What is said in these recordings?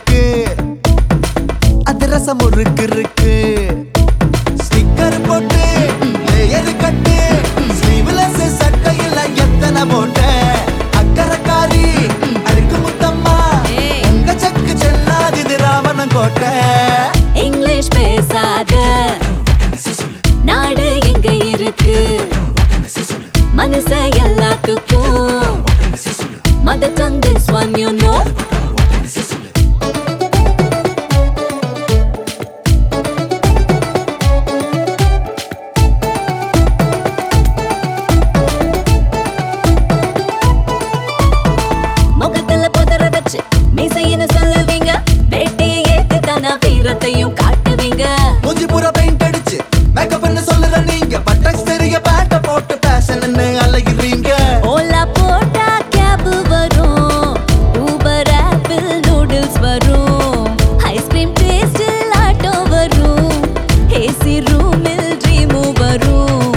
இருக்கு அதிரசம் முறுக்கு இருக்கு ஸ்டிக்கர் போட்டு லேயர் கட்டு ஸ்லீவ்லெஸ் சட்டையில எத்தனை போட்ட அக்கறக்காரி அழுக்கு முத்தம்மா உங்க சக்கு செல்லாது இது ராவணன் கோட்டை இங்கிலீஷ் பேசாத நாடு எங்க இருக்கு மனச எல்லாத்துக்கும் mother tongue this one you know முகத்துல புதற வச்சு மீசையின்னு சொல்லுவீங்க வேட்டையை ஏத்து தானா வீரத்தையும் காட்டுவீங்க மூஞ்சி பூரா பெயிண்ட் அடிச்சு மேக்கப்னு சொல்லுற நீங்க பட்டக்ஸ் தெரிய பேட்ட போட்டு பேஷன்னு அலைகிறீங்க ஓலா போட்டா கேப் வரும் ஊபர் ஆப்பிள் நூடுல்ஸ் வரும் ஐஸ்கிரீம் டேஸ்டில் ஆட்டோ வரும் ஏசி ரூமில் ட்ரீமு வரும்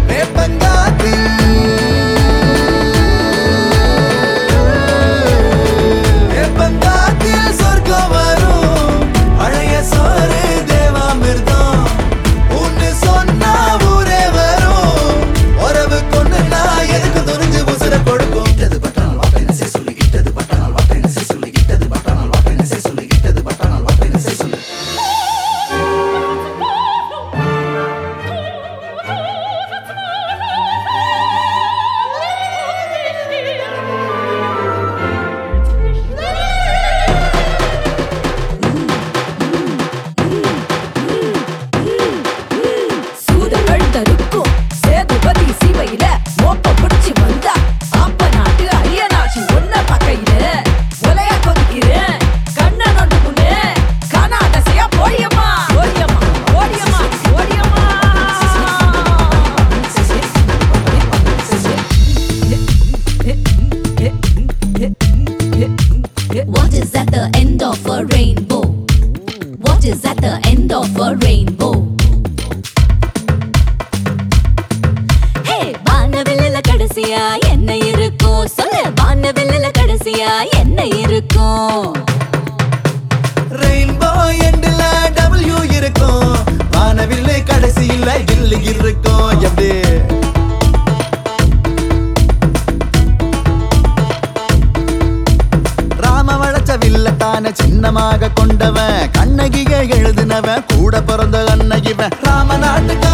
வேப்பங்காத்தில் சொர்க்கம் வரும் பழைய சோறு தேவாமிர்தம் ஒன்னு சொன்னா ஊரே வரும் உறவு கொண்டு நான் எதுக்கு துணிஞ்சு உசுர கொடுக்கும் இட்டது பட்டானால் வாப்பேன்னு சே சொல்லி இட்டது பட்டானால் வாப்பேன்னு சே சொல்லி இட்டது பட்டானால் வாப்பேன்னு சே சொல்லி இட்டது பட்டானால் வாப்பேன்னு சே சொல்லி சூதங்கள் தருக்கும் சேதுபதி சிவையில மோப்ப பிடிச்சி வந்தா அப்ப நாட்டு அரியனாட்சி ஒன்ன பக்கையில ஒலையா கொதிக்கிறேன் கண்ண நொண்டு முன்னே கனாதசையா போடியம்மா ஓடியம்மா ஓடியம்மா ஓடியம்மா What is at the end of a rainbow? What is at the end of a rainbow? Hey, வானவில்லுல கடைசியா என்ன இருக்கும் சொல்லு வானவில்லுல கடைசியா என்ன இருக்கும் ரெயின்போ எண்டுல W இருக்கும் வானவில்லை கடைசியில இல்லு இருக்கும் எப்படி ராம வளைச்ச வில்லத்தான சின்னமாக கொண்டவன் கண்ணகிய எழுதினவன் கூட பிறந்த அன்னையிவன் ராம நாட்டுக்கு